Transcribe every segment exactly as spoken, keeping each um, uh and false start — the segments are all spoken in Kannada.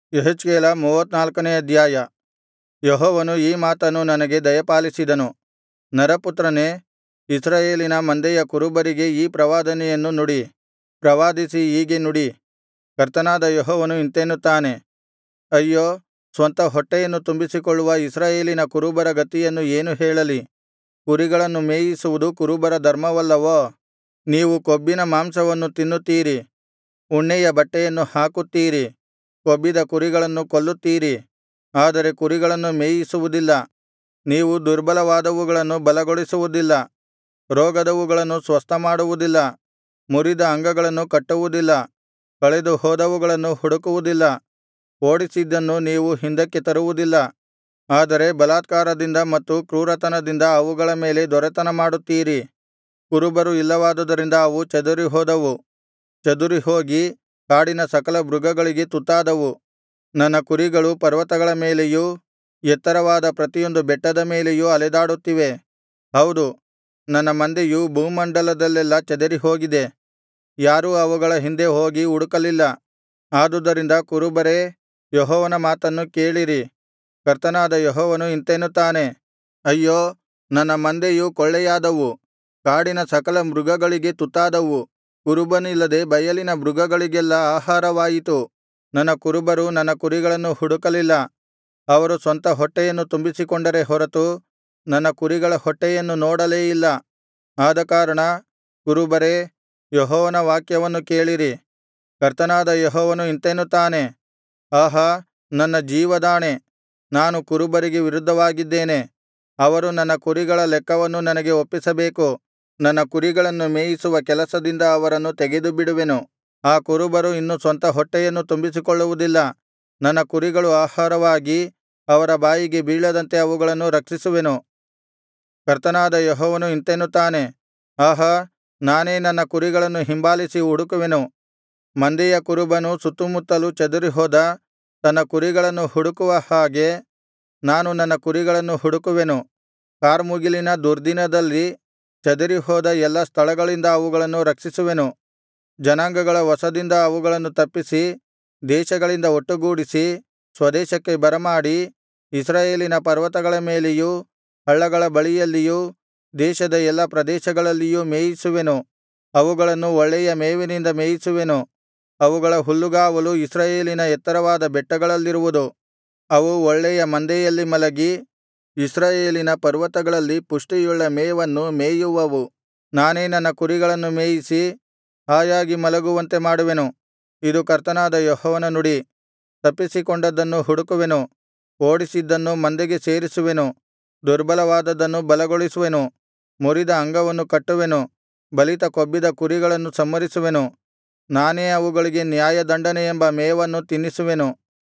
ಯೆಹೆಜ್ಕೇಲ ಮೂವತ್ತನಾಲ್ಕನೇ ಅಧ್ಯಾಯ. ಯೆಹೋವನು ಈ ಮಾತನ್ನು ನನಗೆ ದಯಪಾಲಿಸಿದನು. ನರಪುತ್ರನೇ, ಇಸ್ರಾಯೇಲಿನ ಮಂದೆಯ ಕುರುಬರಿಗೆ ಈ ಪ್ರವಾದನೆಯನ್ನು ನುಡಿ. ಪ್ರವಾದಿಸಿ ಹೀಗೆ ನುಡಿ, ಕರ್ತನಾದ ಯೆಹೋವನು ಇಂತೆನ್ನುತ್ತಾನೆ, ಅಯ್ಯೋ, ಸ್ವಂತ ಹೊಟ್ಟೆಯನ್ನು ತುಂಬಿಸಿಕೊಳ್ಳುವ ಇಸ್ರಾಯೇಲಿನ ಕುರುಬರ ಗತಿಯನ್ನು ಏನು ಹೇಳಲಿ. ಕುರಿಗಳನ್ನು ಮೇಯಿಸುವುದು ಕುರುಬರ ಧರ್ಮವಲ್ಲವೋ? ನೀವು ಕೊಬ್ಬಿನ ಮಾಂಸವನ್ನು ತಿನ್ನುತ್ತೀರಿ, ಉಣ್ಣೆಯ ಬಟ್ಟೆಯನ್ನು ಹಾಕುತ್ತೀರಿ, ಕೊಬ್ಬಿದ ಕುರಿಗಳನ್ನು ಕೊಲ್ಲುತ್ತೀರಿ, ಆದರೆ ಕುರಿಗಳನ್ನು ಮೇಯಿಸುವುದಿಲ್ಲ. ನೀವು ದುರ್ಬಲವಾದವುಗಳನ್ನು ಬಲಗೊಳಿಸುವುದಿಲ್ಲ, ರೋಗದವುಗಳನ್ನು ಸ್ವಸ್ಥಮಾಡುವುದಿಲ್ಲ, ಮುರಿದ ಅಂಗಗಳನ್ನು ಕಟ್ಟುವುದಿಲ್ಲ, ಕಳೆದು ಹೋದವುಗಳನ್ನು ಹುಡುಕುವುದಿಲ್ಲ, ಓಡಿಸಿದ್ದನ್ನು ನೀವು ಹಿಂದಕ್ಕೆ ತರುವುದಿಲ್ಲ. ಆದರೆ ಬಲಾತ್ಕಾರದಿಂದ ಮತ್ತು ಕ್ರೂರತನದಿಂದ ಅವುಗಳ ಮೇಲೆ ದೊರೆತನ ಮಾಡುತ್ತೀರಿ. ಕುರುಬರು ಇಲ್ಲವಾದುದರಿಂದ ಅವು ಚದುರಿಹೋದವು, ಚದುರಿಹೋಗಿ ಕಾಡಿನ ಸಕಲ ಮೃಗಗಳಿಗೆ ತುತ್ತಾದವು. ನನ್ನ ಕುರಿಗಳು ಪರ್ವತಗಳ ಮೇಲೆಯೂ ಎತ್ತರವಾದ ಪ್ರತಿಯೊಂದು ಬೆಟ್ಟದ ಮೇಲೆಯೂ ಅಲೆದಾಡುತ್ತಿವೆ. ಹೌದು, ನನ್ನ ಮಂದೆಯು ಭೂಮಂಡಲದಲ್ಲೆಲ್ಲಾ ಚದರಿಹೋಗಿದೆ, ಯಾರೂ ಅವುಗಳ ಹಿಂದೆ ಹೋಗಿ ಹುಡುಕಲಿಲ್ಲ. ಆದುದರಿಂದ ಕುರುಬರೇ, ಯೆಹೋವನ ಮಾತನ್ನು ಕೇಳಿರಿ. ಕರ್ತನಾದ ಯೆಹೋವನು ಇಂತೆನ್ನುತ್ತಾನೆ, ಅಯ್ಯೋ, ನನ್ನ ಮಂದೆಯು ಕೊಳ್ಳೆಯಾದವು, ಕಾಡಿನ ಸಕಲ ಮೃಗಗಳಿಗೆ ತುತ್ತಾದವು. ಕುರುಬನಿಲ್ಲದೆ ಬಯಲಿನ ಮೃಗಗಳಿಗೆಲ್ಲಾ ಆಹಾರವಾಯಿತು. ನನ್ನ ಕುರುಬರು ನನ್ನ ಕುರಿಗಳನ್ನು ಹುಡುಕಲಿಲ್ಲ. ಅವರು ಸ್ವಂತ ಹೊಟ್ಟೆಯನ್ನು ತುಂಬಿಸಿಕೊಂಡರೇ ಹೊರತು ನನ್ನ ಕುರಿಗಳ ಹೊಟ್ಟೆಯನ್ನು ನೋಡಲೇ ಇಲ್ಲ. ಆದಕಾರಣ ಕುರುಬರೇ, ಯೆಹೋವನ ವಾಕ್ಯವನ್ನು ಕೇಳಿರಿ. ಕರ್ತನಾದ ಯೆಹೋವನು ಇಂತೆನ್ನುತ್ತಾನೆ, ಆಹಾ, ನನ್ನ ಜೀವದಾಣೆ, ನಾನು ಕುರುಬರಿಗೆ ವಿರುದ್ಧವಾಗಿದ್ದೇನೆ. ಅವರು ನನ್ನ ಕುರಿಗಳ ಲೆಕ್ಕವನ್ನು ನನಗೆ ಒಪ್ಪಿಸಬೇಕು. ನನ್ನ ಕುರಿಗಳನ್ನು ಮೇಯಿಸುವ ಕೆಲಸದಿಂದ ಅವರನ್ನು ತೆಗೆದುಬಿಡುವೆನು. ಆ ಕುರುಬರು ಇನ್ನು ಸ್ವಂತ ಹೊಟ್ಟೆಯನ್ನು ತುಂಬಿಸಿಕೊಳ್ಳುವುದಿಲ್ಲ. ನನ್ನ ಕುರಿಗಳು ಆಹಾರವಾಗಿ ಅವರ ಬಾಯಿಗೆ ಬೀಳದಂತೆ ಅವುಗಳನ್ನು ರಕ್ಷಿಸುವೆನು. ಕರ್ತನಾದ ಯೆಹೋವನು ಇಂತೆನ್ನುತ್ತಾನೆ, ಆಹಾ, ನಾನೇ ನನ್ನ ಕುರಿಗಳನ್ನು ಹಿಂಬಾಲಿಸಿ ಹುಡುಕುವೆನು. ಮಂದೆಯ ಕುರುಬನು ಸುತ್ತುಮುತ್ತಲು ಚದುರಿಹೋದ ತನ್ನ ಕುರಿಗಳನ್ನು ಹುಡುಕುವ ಹಾಗೆ ನಾನು ನನ್ನ ಕುರಿಗಳನ್ನು ಹುಡುಕುವೆನು. ಕಾರ್ಮುಗಿಲಿನ ದುರ್ದಿನದಲ್ಲಿ ಚದರಿಹೋದ ಎಲ್ಲಾ ಸ್ಥಳಗಳಿಂದ ಅವುಗಳನ್ನು ರಕ್ಷಿಸುವೆನು. ಜನಾಂಗಗಳ ವಶದಿಂದ ಅವುಗಳನ್ನು ತಪ್ಪಿಸಿ, ದೇಶಗಳಿಂದ ಒಟ್ಟುಗೂಡಿಸಿ ಸ್ವದೇಶಕ್ಕೆ ಬರಮಾಡಿ, ಇಸ್ರಾಯೇಲಿನ ಪರ್ವತಗಳ ಮೇಲೆಯೂ ಹಳ್ಳಗಳ ಬಳಿಯಲ್ಲಿಯೂ ದೇಶದ ಎಲ್ಲಾ ಪ್ರದೇಶಗಳಲ್ಲಿಯೂ ಮೇಯಿಸುವೆನು. ಅವುಗಳನ್ನು ಒಳ್ಳೆಯ ಮೇವಿನಿಂದ ಮೇಯಿಸುವೆನು. ಅವುಗಳ ಹುಲ್ಲುಗಾವಲು ಇಸ್ರಾಯೇಲಿನ ಎತ್ತರವಾದ ಬೆಟ್ಟಗಳಲ್ಲಿರುವುದು. ಅವು ಒಳ್ಳೆಯ ಮಂದೆಯಲ್ಲಿ ಮಲಗಿ ಇಸ್ರಾಯೇಲಿನ ಪರ್ವತಗಳಲ್ಲಿ ಪುಷ್ಟಿಯುಳ್ಳ ಮೇವನ್ನು ಮೇಯುವವು. ನಾನೇ ನನ್ನ ಕುರಿಗಳನ್ನು ಮೇಯಿಸಿ ಹಾಯಾಗಿ ಮಲಗುವಂತೆ ಮಾಡುವೆನು. ಇದು ಕರ್ತನಾದ ಯೆಹೋವನ ನುಡಿ. ತಪ್ಪಿಸಿಕೊಂಡದ್ದನ್ನು ಹುಡುಕುವೆನು, ಓಡಿಸಿದ್ದನ್ನು ಮಂದೆಗೆ ಸೇರಿಸುವೆನು, ದುರ್ಬಲವಾದದ್ದನ್ನು ಬಲಗೊಳಿಸುವೆನು, ಮುರಿದ ಅಂಗವನ್ನು ಕಟ್ಟುವೆನು, ಬಲಿತ ಕೊಬ್ಬಿದ ಕುರಿಗಳನ್ನು ಸಂಹರಿಸುವೆನು. ನಾನೇ ಅವುಗಳಿಗೆ ನ್ಯಾಯದಂಡನೆ ಎಂಬ ಮೇವನ್ನು ತಿನ್ನಿಸುವೆನು.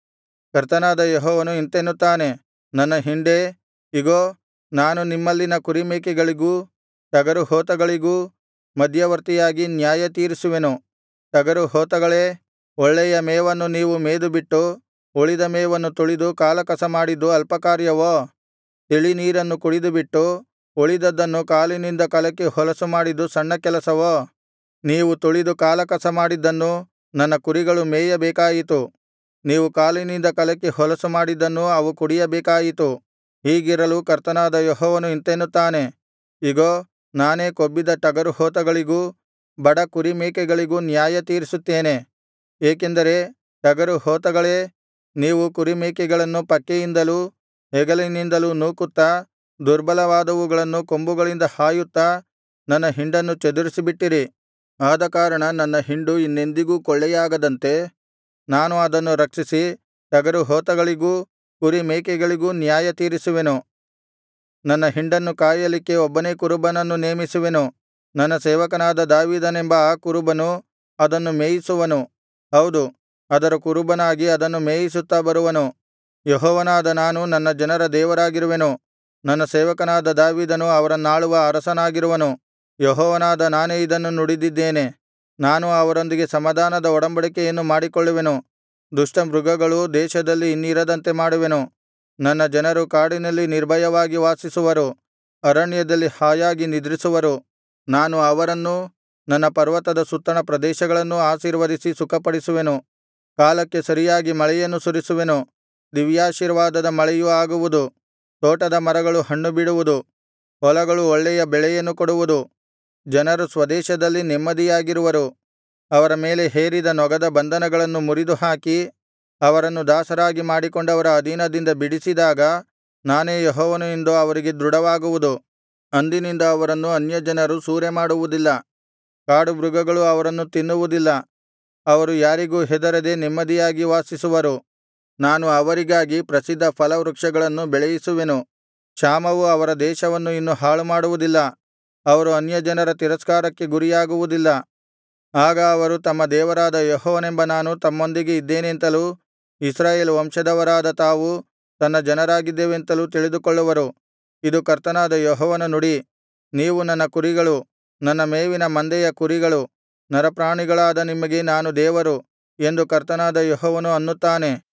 ಕರ್ತನಾದ ಯೆಹೋವನು ಇಂತೆನ್ನುತ್ತಾನೆ, ನನ್ನ ಹಿಂಡೇ, ಇಗೋ, ನಾನು ನಿಮ್ಮಲ್ಲಿನ ಕುರಿಮೇಕೆಗಳಿಗೂ ಟಗರುಹೋತಗಳಿಗೂ ಮಧ್ಯವರ್ತಿಯಾಗಿ ನ್ಯಾಯತೀರಿಸುವೆನು. ಟಗರುಹೋತಗಳೇ, ಒಳ್ಳೆಯ ಮೇವನ್ನು ನೀವು ಮೇದುಬಿಟ್ಟು ಉಳಿದ ಮೇವನ್ನು ತುಳಿದು ಕಾಲಕಸ ಮಾಡಿದ್ದು ಅಲ್ಪಕಾರ್ಯವೋ? ತಿಳಿನೀರನ್ನು ಕುಡಿದುಬಿಟ್ಟು ಉಳಿದದ್ದನ್ನು ಕಾಲಿನಿಂದ ಕಲಕಿ ಹೊಲಸು ಮಾಡಿದ್ದು ಸಣ್ಣ ಕೆಲಸವೋ? ನೀವು ತುಳಿದು ಕಾಲಕಸ ಮಾಡಿದ್ದನ್ನು ನನ್ನ ಕುರಿಗಳು ಮೇಯಬೇಕಾಯಿತು. ನೀವು ಕಾಲಿನಿಂದ ಕಲಕಿ ಹೊಲಸು ಮಾಡಿದ್ದನ್ನು ಅವು ಕುಡಿಯಬೇಕಾಯಿತು. ಹೀಗಿರಲು ಕರ್ತನಾದ ಯೆಹೋವನು ಇಂತೆನ್ನುತ್ತಾನೆ, ಇಗೋ, ನಾನೇ ಕೊಬ್ಬಿದ ಟಗರುಹೋತಗಳಿಗೂ ಬಡ ಕುರಿಮೇಕೆಗಳಿಗೂ ನ್ಯಾಯತೀರಿಸುತ್ತೇನೆ. ಏಕೆಂದರೆ ಟಗರುಹೋತಗಳೇ, ನೀವು ಕುರಿಮೇಕೆಗಳನ್ನು ಪಕ್ಕೆಯಿಂದಲೂ ಹೆಗಲಿನಿಂದಲೂ ನೂಕುತ್ತಾ ದುರ್ಬಲವಾದವುಗಳನ್ನು ಕೊಂಬುಗಳಿಂದ ಹಾಯುತ್ತಾ ನನ್ನ ಹಿಂಡನ್ನು ಚದುರಿಸಿಬಿಟ್ಟಿರಿ. ಆದಕಾರಣ ನನ್ನ ಹಿಂಡು ಇನ್ನೆಂದಿಗೂ ಕೊಳ್ಳೆಯಾಗದಂತೆ ನಾನು ಅದನ್ನು ರಕ್ಷಿಸಿ ಟಗರುಹೋತಗಳಿಗೂ ಕುರಿಮೇಕೆಗಳಿಗೂ ನ್ಯಾಯತೀರಿಸುವೆನು. ನನ್ನ ಹಿಂಡನ್ನು ಕಾಯಲಿಕ್ಕೆ ಒಬ್ಬನೇ ಕುರುಬನನ್ನು ನೇಮಿಸುವೆನು. ನನ್ನ ಸೇವಕನಾದ ದಾವೀದನೆಂಬ ಆ ಕುರುಬನು ಅದನ್ನು ಮೇಯಿಸುವನು. ಹೌದು, ಅದರ ಕುರುಬನಾಗಿ ಅದನ್ನು ಮೇಯಿಸುತ್ತಾ ಬರುವನು. ಯೆಹೋವನಾದ ನಾನು ನನ್ನ ಜನರ ದೇವರಾಗಿರುವೆನು. ನನ್ನ ಸೇವಕನಾದ ದಾವೀದನು ಅವರನ್ನಾಳುವ ಅರಸನಾಗಿರುವನು. ಯೆಹೋವನಾದ ನಾನೇ ಇದನ್ನು ನುಡಿದಿದ್ದೇನೆ. ನಾನು ಅವರೊಂದಿಗೆ ಸಮಾಧಾನದ ಒಡಂಬಡಿಕೆಯನ್ನು ಮಾಡಿಕೊಳ್ಳುವೆನು. ದುಷ್ಟ ಮೃಗಗಳು ದೇಶದಲ್ಲಿ ಇನ್ನಿರದಂತೆ ಮಾಡುವೆನು. ನನ್ನ ಜನರು ಕಾಡಿನಲ್ಲಿ ನಿರ್ಭಯವಾಗಿ ವಾಸಿಸುವರು, ಅರಣ್ಯದಲ್ಲಿ ಹಾಯಾಗಿ ನಿದ್ರಿಸುವರು. ನಾನು ಅವರನ್ನೂ ನನ್ನ ಪರ್ವತದ ಸುತ್ತಣ ಪ್ರದೇಶಗಳನ್ನೂ ಆಶೀರ್ವದಿಸಿ ಸುಖಪಡಿಸುವೆನು. ಕಾಲಕ್ಕೆ ಸರಿಯಾಗಿ ಮಳೆಯನ್ನು ಸುರಿಸುವೆನು, ದಿವ್ಯಾಶೀರ್ವಾದದ ಮಳೆಯೂ ಆಗುವುದು. ತೋಟದ ಮರಗಳು ಹಣ್ಣು ಬಿಡುವುದು, ಹೊಲಗಳು ಒಳ್ಳೆಯ ಬೆಳೆಯನ್ನು ಕೊಡುವುದು. ಜನರು ಸ್ವದೇಶದಲ್ಲಿ ನೆಮ್ಮದಿಯಾಗಿರುವರು. ಅವರ ಮೇಲೆ ಹೇರಿದ ನೊಗದ ಬಂಧನಗಳನ್ನು ಮುರಿದುಹಾಕಿ, ಅವರನ್ನು ದಾಸರಾಗಿ ಮಾಡಿಕೊಂಡವರ ಅಧೀನದಿಂದ ಬಿಡಿಸಿದಾಗ, ನಾನೇ ಯೆಹೋವನು ಎಂದು ಅವರಿಗೆ ದೃಢವಾಗುವುದು. ಅಂದಿನಿಂದ ಅವರನ್ನು ಅನ್ಯಜನರು ಸೂರೆಮಾಡುವುದಿಲ್ಲ, ಕಾಡುಮೃಗಗಳು ಅವರನ್ನು ತಿನ್ನುವುದಿಲ್ಲ. ಅವರು ಯಾರಿಗೂ ಹೆದರದೆ ನೆಮ್ಮದಿಯಾಗಿ ವಾಸಿಸುವರು. ನಾನು ಅವರಿಗಾಗಿ ಪ್ರಸಿದ್ಧ ಫಲವೃಕ್ಷಗಳನ್ನು ಬೆಳೆಯಿಸುವೆನು, ಕ್ಷಾಮವು ಅವರ ದೇಶವನ್ನು ಇನ್ನು ಹಾಳುಮಾಡುವುದಿಲ್ಲ. ಅವರು ಅನ್ಯಜನರ ತಿರಸ್ಕಾರಕ್ಕೆ ಗುರಿಯಾಗುವುದಿಲ್ಲ. ಆಗ ಅವರು ತಮ್ಮ ದೇವರಾದ ಯೆಹೋವನೆಂಬ ನಾನು ತಮ್ಮೊಂದಿಗೆ ಇದ್ದೇನೆಂತಲೂ, ಇಸ್ರಾಯೇಲ್ ವಂಶದವರಾದ ತಾವು ತನ್ನ ಜನರಾಗಿದ್ದೇವೆಂತಲೂ ತಿಳಿದುಕೊಳ್ಳುವರು. ಇದು ಕರ್ತನಾದ ಯೆಹೋವನ ನುಡಿ. ನೀವು ನನ್ನ ಕುರಿಗಳು, ನನ್ನ ಮೇವಿನ ಮಂದೆಯ ಕುರಿಗಳು. ನರಪ್ರಾಣಿಗಳಾದ ನಿಮಗೆ ನಾನು ದೇವರು ಎಂದು ಕರ್ತನಾದ ಯೆಹೋವನು ಅನ್ನುತ್ತಾನೆ.